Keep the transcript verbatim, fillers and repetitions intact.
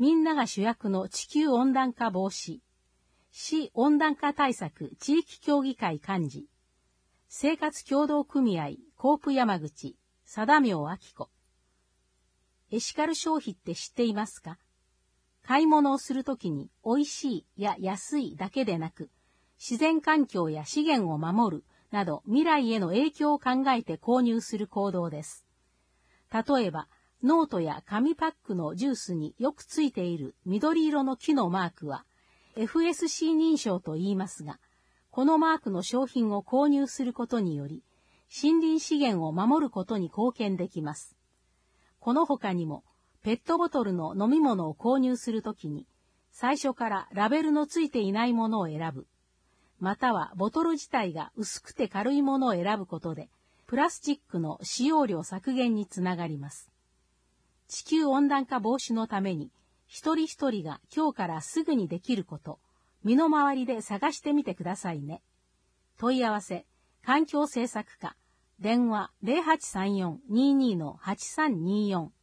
みんなが主役の地球温暖化防止、市温暖化対策地域協議会幹事、生活協同組合コープ山口、貞明明子。エシカル消費って知っていますか？買い物をするときに美味しいや安いだけでなく、自然環境や資源を守るなど未来への影響を考えて購入する行動です。例えば、ノートや紙パックのジュースによくついている緑色の木のマークは エフエスシー 認証と言いますが、このマークの商品を購入することにより、森林資源を守ることに貢献できます。この他にも、ペットボトルの飲み物を購入するときに、最初からラベルのついていないものを選ぶ。またはボトル自体が薄くて軽いものを選ぶことで、プラスチックの使用量削減につながります。地球温暖化防止のために、一人一人が今日からすぐにできること、身の回りで探してみてくださいね。問い合わせ、環境政策課、電話 ゼロはちさんよん にーにー はちさんにーよん。